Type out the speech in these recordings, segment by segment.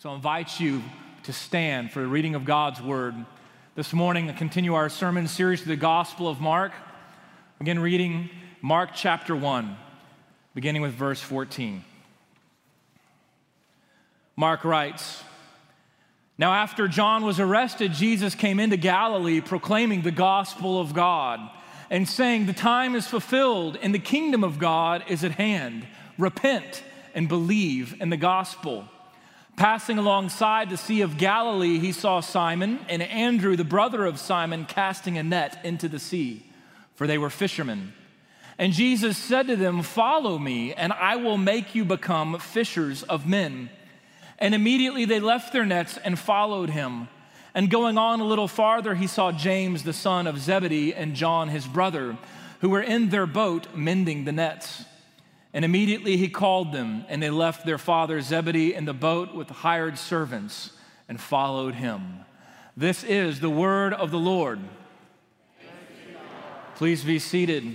So I invite you to stand for the reading of God's Word. This morning, I continue our sermon series through the Gospel of Mark. Begin reading Mark chapter 1, beginning with verse 14. Mark writes, "Now after John was arrested, Jesus came into Galilee proclaiming the gospel of God and saying, 'The time is fulfilled and the kingdom of God is at hand. Repent and believe in the gospel.' Passing alongside the Sea of Galilee, he saw Simon and Andrew, the brother of Simon, casting a net into the sea, for they were fishermen. And Jesus said to them, 'Follow me, and I will make you become fishers of men.' And immediately they left their nets and followed him. And going on a little farther, he saw James, the son of Zebedee, and John, his brother, who were in their boat mending the nets. And immediately he called them, and they left their father Zebedee in the boat with hired servants and followed him." This is the word of the Lord. Please be seated.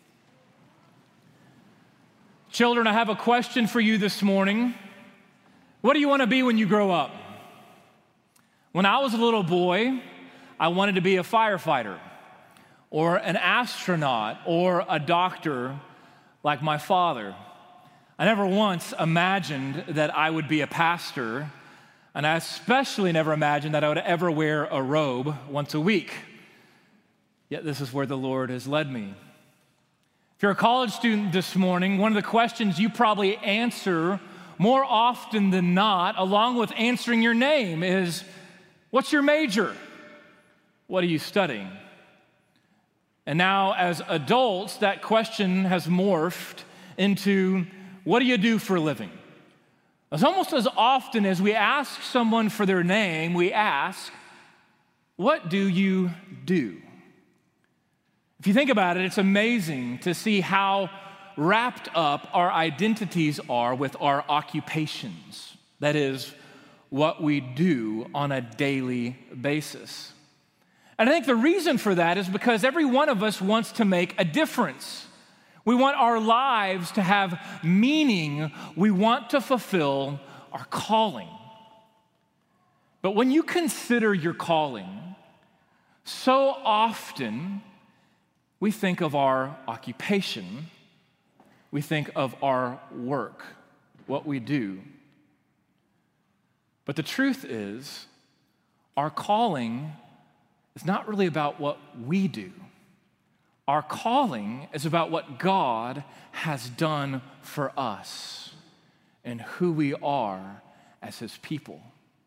Children, I have a question for you this morning. What do you want to be when you grow up? When I was a little boy, I wanted to be a firefighter or an astronaut or a doctor like my father. I never once imagined that I would be a pastor, and I especially never imagined that I would ever wear a robe once a week. Yet this is where the Lord has led me. If you're a college student this morning, one of the questions you probably answer more often than not, along with answering your name, is, what's your major? What are you studying? And now, as adults, that question has morphed into, what do you do for a living? It's almost as often as we ask someone for their name, we ask, what do you do? If you think about it, it's amazing to see how wrapped up our identities are with our occupations. That is, what we do on a daily basis. And I think the reason for that is because every one of us wants to make a difference. We want our lives to have meaning. We want to fulfill our calling. But when you consider your calling, so often we think of our occupation, we think of our work, what we do. But the truth is, our calling is not really about what we do. Our calling is about what God has done for us and who we are as His people.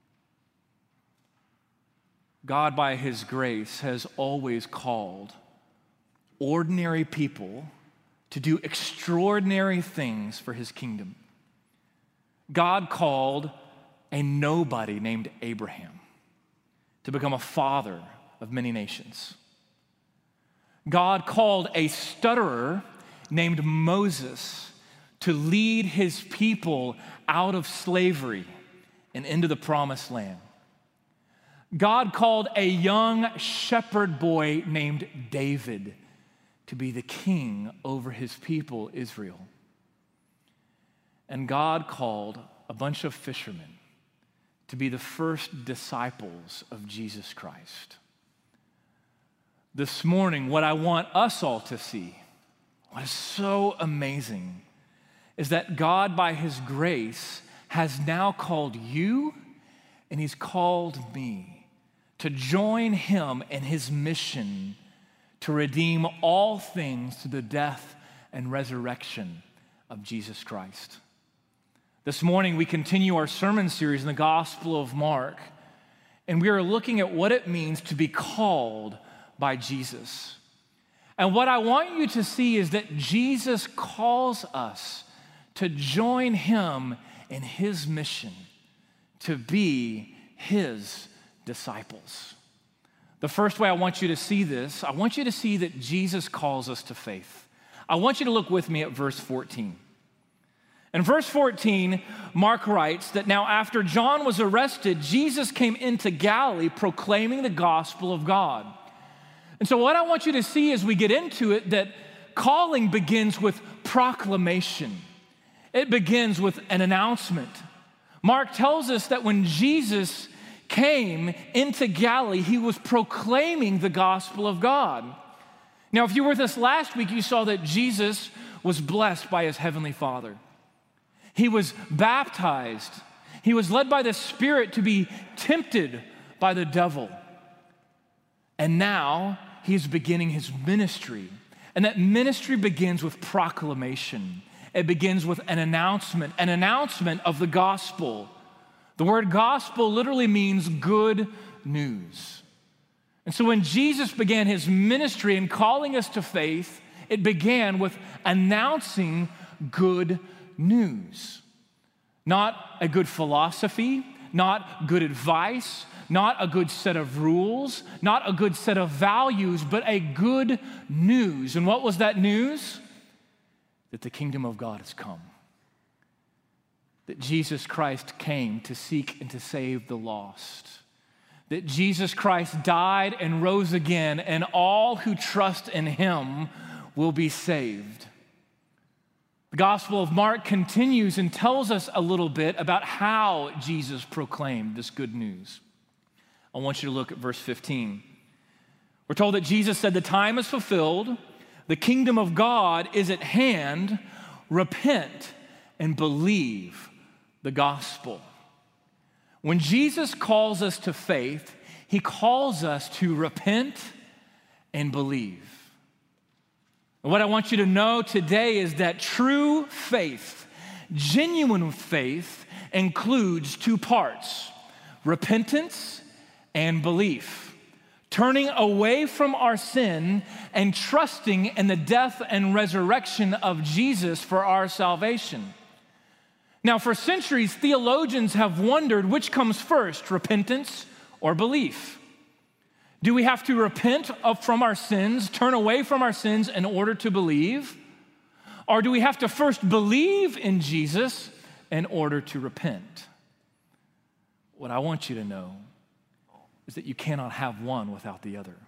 God, by His grace, has always called ordinary people to do extraordinary things for His kingdom. God called a nobody named Abraham to become a father of many nations. God called a stutterer named Moses to lead his people out of slavery and into the promised land. God called a young shepherd boy named David to be the king over his people, Israel. And God called a bunch of fishermen to be the first disciples of Jesus Christ. This morning, what I want us all to see, what is so amazing, is that God, by His grace, has now called you and He's called me to join Him in His mission to redeem all things through the death and resurrection of Jesus Christ. This morning, we continue our sermon series in the Gospel of Mark, and we are looking at what it means to be called by Jesus. And what I want you to see is that Jesus calls us to join Him in His mission, to be His disciples. The first way I want you to see this, I want you to see that Jesus calls us to faith. I want you to look with me at verse 14. In verse 14, Mark writes that now after John was arrested, Jesus came into Galilee proclaiming the gospel of God. And so what I want you to see as we get into it, that calling begins with proclamation. It begins with an announcement. Mark tells us that when Jesus came into Galilee, he was proclaiming the gospel of God. Now, if you were with us last week, you saw that Jesus was blessed by his heavenly Father. He was baptized. He was led by the Spirit to be tempted by the devil. And now he is beginning his ministry. And that ministry begins with proclamation. It begins with an announcement of the gospel. The word gospel literally means good news. And so when Jesus began his ministry and calling us to faith, it began with announcing good news. Not a good philosophy, not good advice, not a good set of rules, not a good set of values, but a good news. And what was that news? That the kingdom of God has come. That Jesus Christ came to seek and to save the lost. That Jesus Christ died and rose again, and all who trust in him will be saved. The Gospel of Mark continues and tells us a little bit about how Jesus proclaimed this good news. I want you to look at verse 15. We're told that Jesus said, "The time is fulfilled, the kingdom of God is at hand, repent and believe the gospel." When Jesus calls us to faith, he calls us to repent and believe. And what I want you to know today is that true faith, genuine faith, includes two parts: repentance and belief. Turning away from our sin and trusting in the death and resurrection of Jesus for our salvation. Now, for centuries, theologians have wondered which comes first, repentance or belief. Do we have to repent from our sins, turn away from our sins in order to believe? Or do we have to first believe in Jesus in order to repent? What I want you to know is that you cannot have one without the other.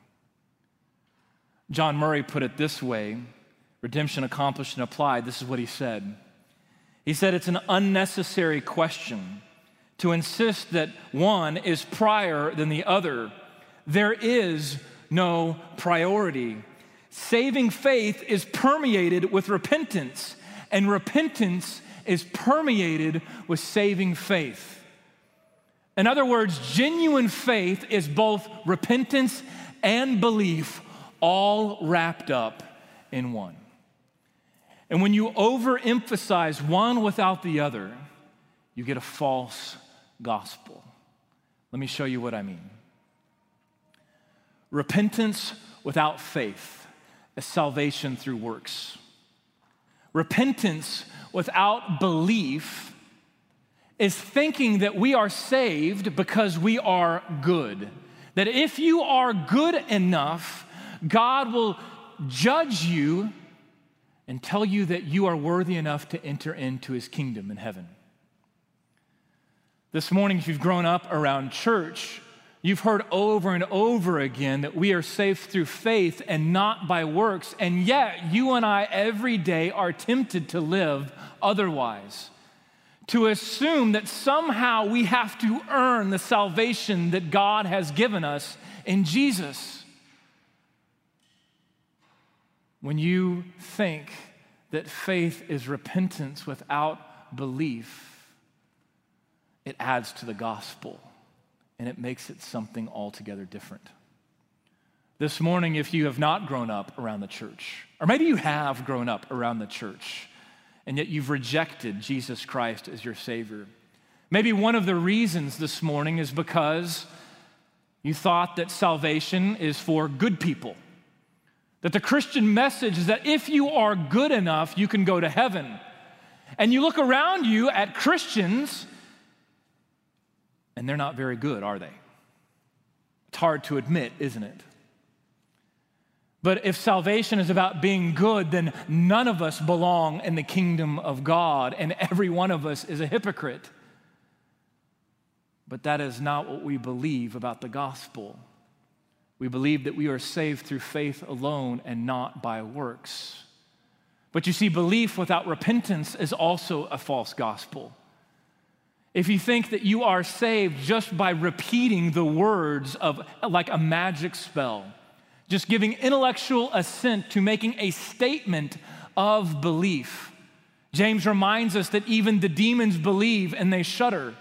John Murray put it this way, Redemption Accomplished and Applied. This is what he said. He said, "It's an unnecessary question to insist that one is prior than the other. There is no priority. Saving faith is permeated with repentance, and repentance is permeated with saving faith." In other words, genuine faith is both repentance and belief, all wrapped up in one. And when you overemphasize one without the other, you get a false gospel. Let me show you what I mean. Repentance without faith is salvation through works. Repentance without belief is thinking that we are saved because we are good. That if you are good enough, God will judge you and tell you that you are worthy enough to enter into his kingdom in heaven. This morning, if you've grown up around church, you've heard over and over again that we are saved through faith and not by works, and yet you and I every day are tempted to live otherwise, to assume that somehow we have to earn the salvation that God has given us in Jesus. When you think that faith is repentance without belief, it adds to the gospel and it makes it something altogether different. This morning, if you have not grown up around the church, or maybe you have grown up around the church, and yet you've rejected Jesus Christ as your Savior, maybe one of the reasons this morning is because you thought that salvation is for good people. That the Christian message is that if you are good enough, you can go to heaven. And you look around you at Christians, and they're not very good, are they? It's hard to admit, isn't it? But if salvation is about being good, then none of us belong in the kingdom of God, and every one of us is a hypocrite. But that is not what we believe about the gospel. We believe that we are saved through faith alone and not by works. But you see, belief without repentance is also a false gospel. if you think that you are saved just by repeating the words of like a magic spell, just giving intellectual assent to making a statement of belief, James reminds us that even the demons believe and they shudder.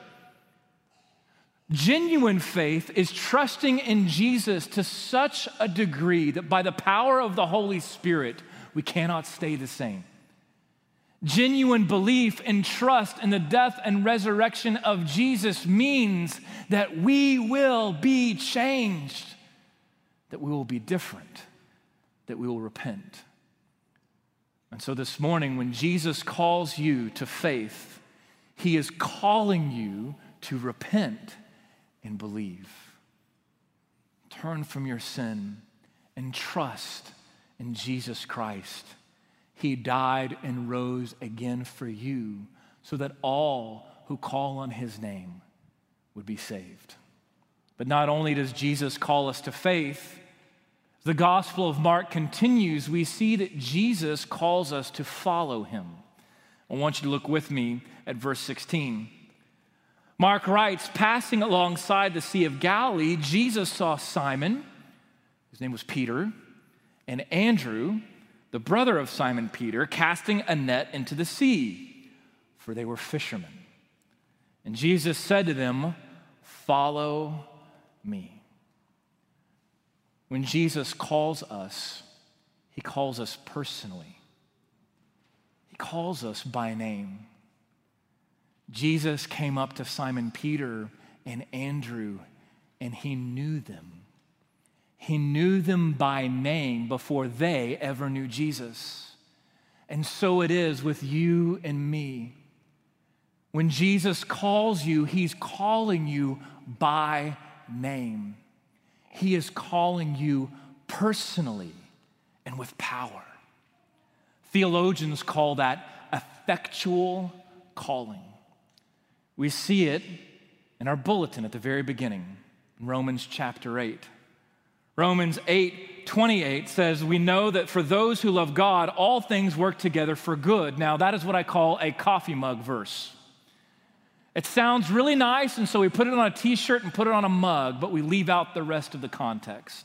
Genuine faith is trusting in Jesus to such a degree that by the power of the Holy Spirit, we cannot stay the same. Genuine belief and trust in the death and resurrection of Jesus means that we will be changed, that we will be different, that we will repent. And so this morning, when Jesus calls you to faith, he is calling you to repent and believe. Turn from your sin and trust in Jesus Christ. He died and rose again for you so that all who call on his name would be saved. But not only does Jesus call us to faith, as the Gospel of Mark continues, we see that Jesus calls us to follow him. I want you to look with me at verse 16. Mark writes, passing alongside the Sea of Galilee, Jesus saw Simon, his name was Peter, and Andrew, the brother of Simon Peter, casting a net into the sea, for they were fishermen. And Jesus said to them, follow me. When Jesus calls us, he calls us personally. He calls us by name. Jesus came up to Simon Peter and Andrew, and he knew them. He knew them by name before they ever knew Jesus. And so it is with you and me. When Jesus calls you, he's calling you by name. He is calling you personally and with power. Theologians call that effectual calling. We see it in our bulletin at the very beginning, in Romans chapter 8. Romans 8:28 says, we know that for those who love God, all things work together for good. Now, that is what I call a coffee mug verse. It sounds really nice, and so we put it on a t-shirt and put it on a mug, but we leave out the rest of the context.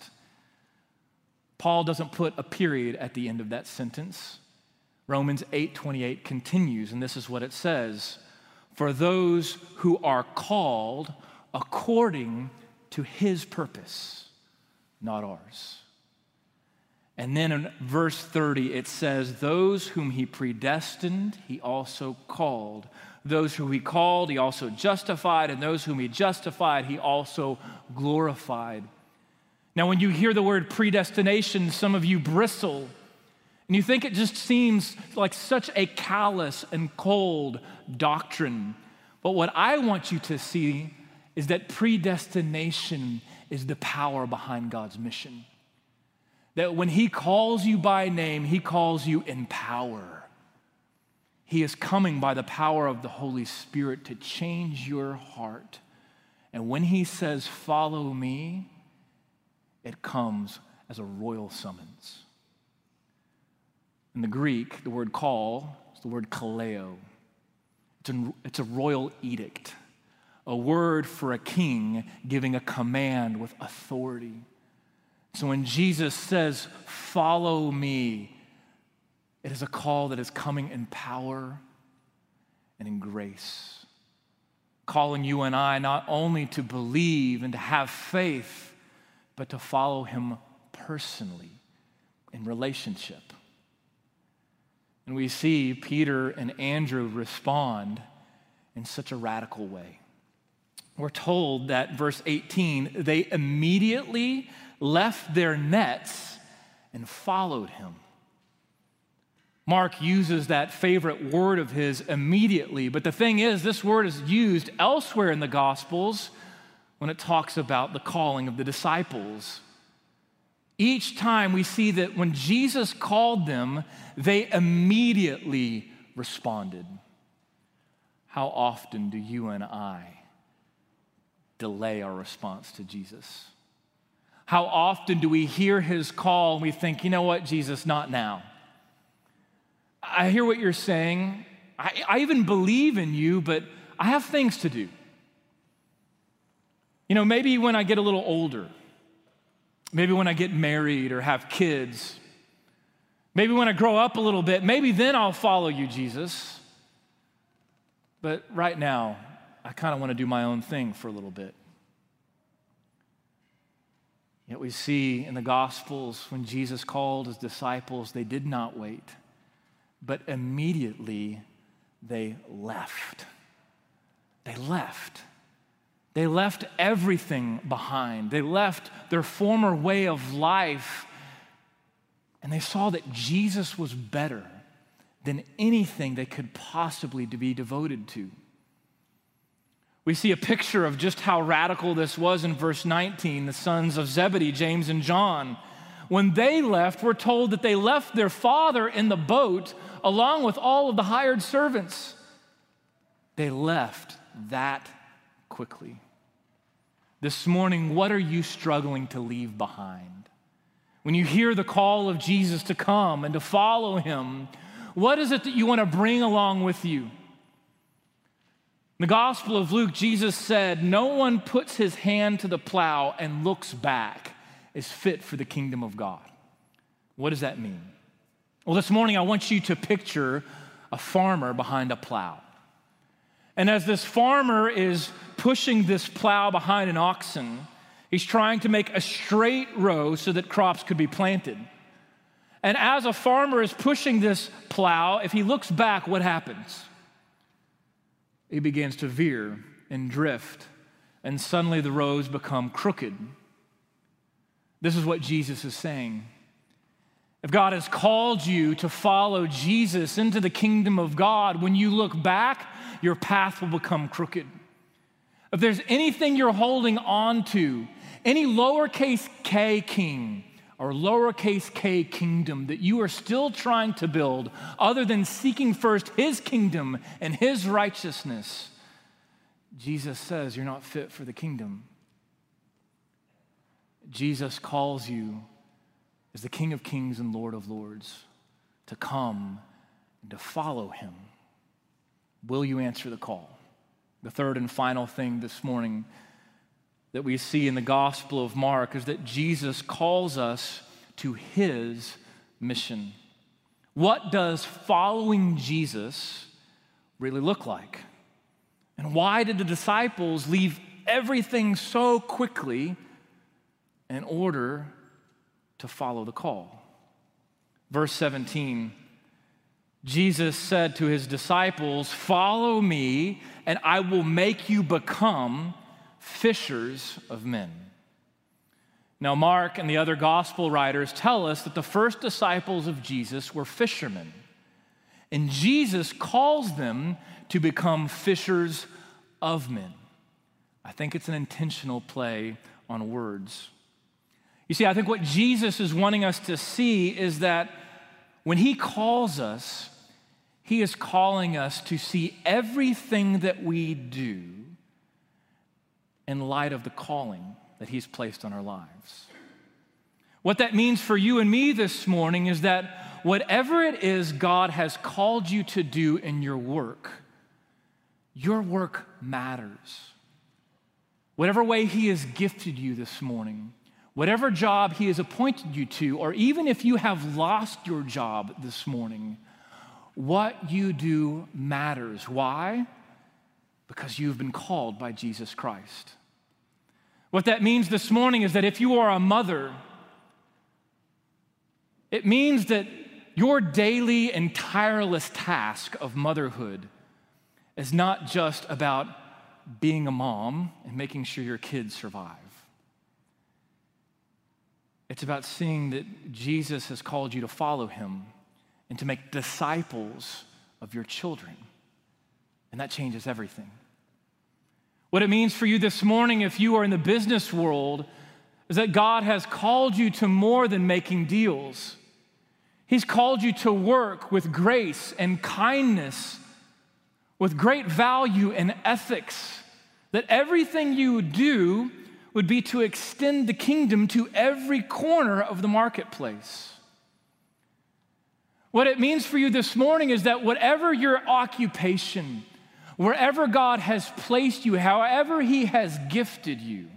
Paul doesn't put a period at the end of that sentence. Romans 8:28 continues, and this is what it says. For those who are called according to his purpose, not ours. And then in verse 30, it says, those whom he predestined, he also called. Those whom he called, he also justified. And those whom he justified, he also glorified. Now, when you hear the word predestination, some of you bristle. And you think it just seems like such a callous and cold doctrine. But what I want you to see is that predestination is the power behind God's mission. That when he calls you by name, he calls you in power. He is coming by the power of the Holy Spirit to change your heart. And when he says, follow me, it comes as a royal summons. In the Greek, the word call is the word kaleo. It's a royal edict, a word for a king giving a command with authority. So when Jesus says, follow me, it is a call that is coming in power and in grace. Calling you and I not only to believe and to have faith, but to follow him personally in relationship. And we see Peter and Andrew respond in such a radical way. We're told that, verse 18, they immediately left their nets and followed him. Mark uses that favorite word of his, immediately, but the thing is, this word is used elsewhere in the Gospels when it talks about the calling of the disciples. Each time we see that when Jesus called them, they immediately responded. How often do you and I delay our response to Jesus? How often do we hear his call and we think, you know what, Jesus, not now. I hear what you're saying. I even believe in you, but I have things to do. You know, maybe when I get a little older, maybe when I get married or have kids, maybe when I grow up a little bit, maybe then I'll follow you, Jesus. But right now, I kind of want to do my own thing for a little bit. Yet we see in the Gospels when Jesus called his disciples, they did not wait, but immediately they left. They left. They left everything behind. They left their former way of life, and they saw that Jesus was better than anything they could possibly be devoted to. We see a picture of just how radical this was in verse 19, the sons of Zebedee, James and John. When they left, we're told that they left their father in the boat along with all of the hired servants. They left that quickly. This morning, what are you struggling to leave behind? When you hear the call of Jesus to come and to follow him, what is it that you want to bring along with you? In the Gospel of Luke, Jesus said, "No one puts his hand to the plow and looks back is fit for the kingdom of God." What does that mean? Well, this morning I want you to picture a farmer behind a plow. And as this farmer is pushing this plow behind an oxen, he's trying to make a straight row so that crops could be planted. And as a farmer is pushing this plow, if he looks back, what happens? He begins to veer and drift, and suddenly the rows become crooked. This is what Jesus is saying. If God has called you to follow Jesus into the kingdom of God, when you look back, your path will become crooked. If there's anything you're holding on to, any lowercase k king or lowercase k kingdom that you are still trying to build other than seeking first his kingdom and his righteousness, Jesus says you're not fit for the kingdom. Jesus calls you as the King of Kings and Lord of Lords to come and to follow him. Will you answer the call? The third and final thing this morning that we see in the Gospel of Mark is that Jesus calls us to his mission. What does following Jesus really look like? And why did the disciples leave everything so quickly in order to follow the call? Verse 17, Jesus said to his disciples, "Follow me, and I will make you become fishers of men." Now, Mark and the other gospel writers tell us that the first disciples of Jesus were fishermen, and Jesus calls them to become fishers of men. I think it's an intentional play on words. You see, I think what Jesus is wanting us to see is that when he calls us, he is calling us to see everything that we do in light of the calling that he's placed on our lives. What that means for you and me this morning is that whatever it is God has called you to do in your work matters. Whatever way he has gifted you this morning, whatever job he has appointed you to, or even if you have lost your job this morning, what you do matters. Why? Because you've been called by Jesus Christ. What that means this morning is that if you are a mother, it means that your daily and tireless task of motherhood is not just about being a mom and making sure your kids survive. It's about seeing that Jesus has called you to follow him and to make disciples of your children. And that changes everything. What it means for you this morning, if you are in the business world, is that God has called you to more than making deals. He's called you to work with grace and kindness, with great value and ethics, that everything you do would be to extend the kingdom to every corner of the marketplace. What it means for you this morning is that whatever your occupation, Wherever God has placed you, however He has gifted you,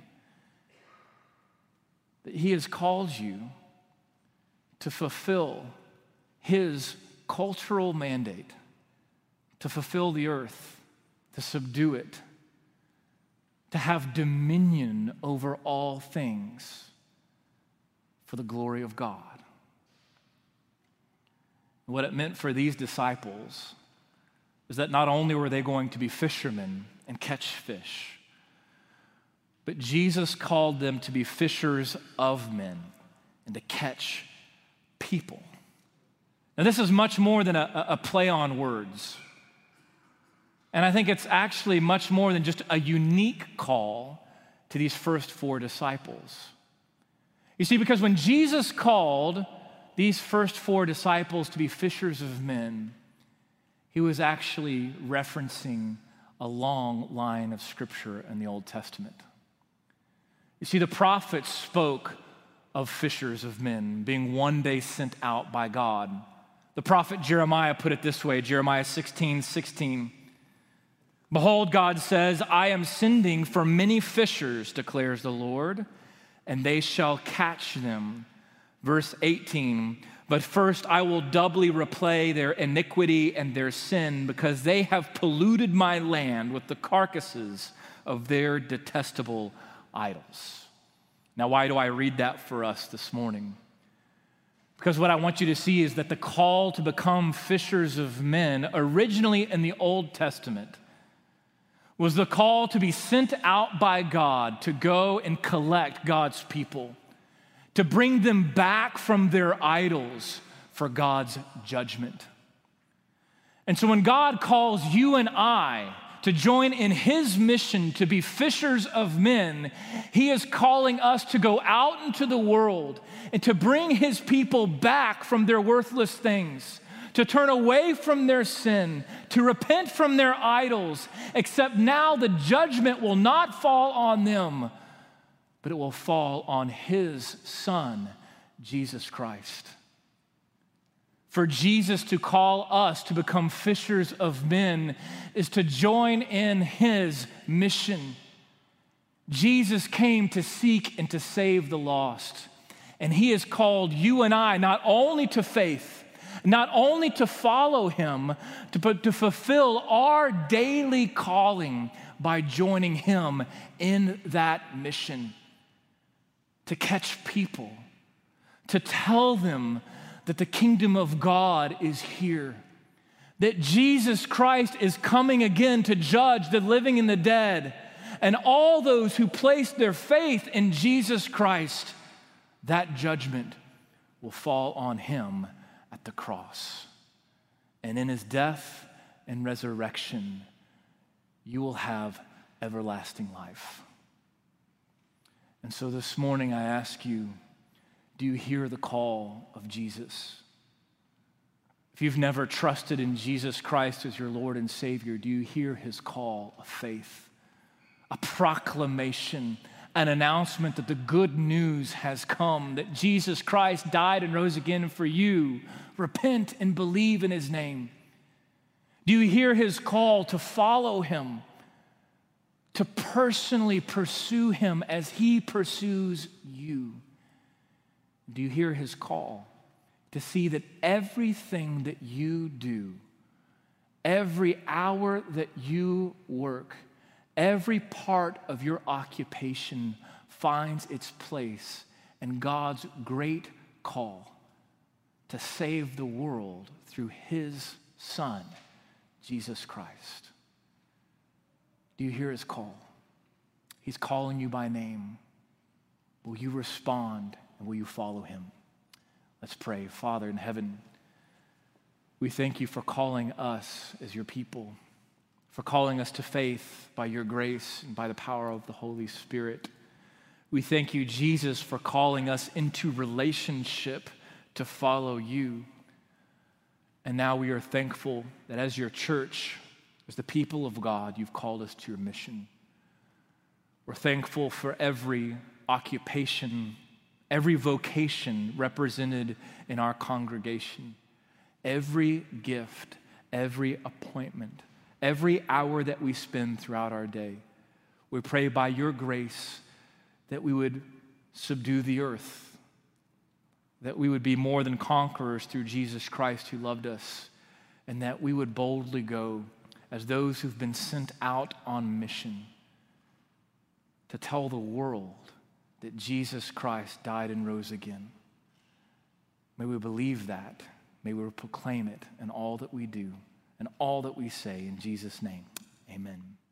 that He has called you to fulfill His cultural mandate, to fulfill the earth, to subdue it, to have dominion over all things for the glory of God. What it meant for these disciples is that not only were they going to be fishermen and catch fish, but Jesus called them to be fishers of men and to catch people. Now, this is much more than a play on words. And I think it's actually much more than just a unique call to these first 4 disciples. You see, because when Jesus called these first 4 disciples to be fishers of men, He was actually referencing a long line of scripture in the Old Testament. You see, the prophets spoke of fishers of men being one day sent out by God. The prophet Jeremiah put it this way, Jeremiah 16:16. Behold, God says, I am sending for many fishers, declares the Lord, and they shall catch them. Verse 18, but first I will doubly repay their iniquity and their sin, because they have polluted my land with the carcasses of their detestable idols. Now, why do I read that for us this morning? Because what I want you to see is that the call to become fishers of men, originally in the Old Testament, was the call to be sent out by God to go and collect God's people, to bring them back from their idols for God's judgment. And so when God calls you and I to join in His mission to be fishers of men, He is calling us to go out into the world and to bring His people back from their worthless things, to turn away from their sin, to repent from their idols, except now the judgment will not fall on them, but it will fall on His Son, Jesus Christ. For Jesus to call us to become fishers of men is to join in His mission. Jesus came to seek and to save the lost, and He has called you and I not only to faith, not only to follow Him, but to fulfill our daily calling by joining Him in that mission. To catch people, to tell them that the kingdom of God is here, that Jesus Christ is coming again to judge the living and the dead, and all those who place their faith in Jesus Christ, that judgment will fall on Him at the cross. And in His death and resurrection, you will have everlasting life. And so this morning I ask you, do you hear the call of Jesus? If you've never trusted in Jesus Christ as your Lord and Savior, do you hear His call of faith? A proclamation, an announcement that the good news has come, that Jesus Christ died and rose again for you. Repent and believe in His name. Do you hear His call to follow Him, to personally pursue Him as He pursues you? Do you hear His call to see that everything that you do, every hour that you work, every part of your occupation finds its place in God's great call to save the world through His Son, Jesus Christ? Do you hear His call? He's calling you by name. Will you respond and will you follow Him? Let's pray. Father in heaven, we thank You for calling us as Your people, for calling us to faith by Your grace and by the power of the Holy Spirit. We thank You, Jesus, for calling us into relationship to follow You. And now we are thankful that as Your church, as the people of God, You've called us to Your mission. We're thankful for every occupation, every vocation represented in our congregation, every gift, every appointment, every hour that we spend throughout our day. We pray by your grace that we would subdue the earth, that we would be more than conquerors through Jesus Christ who loved us, and that we would boldly go as those who've been sent out on mission to tell the world that Jesus Christ died and rose again. May we believe that. May we proclaim it in all that we do and all that we say. In Jesus' name, amen.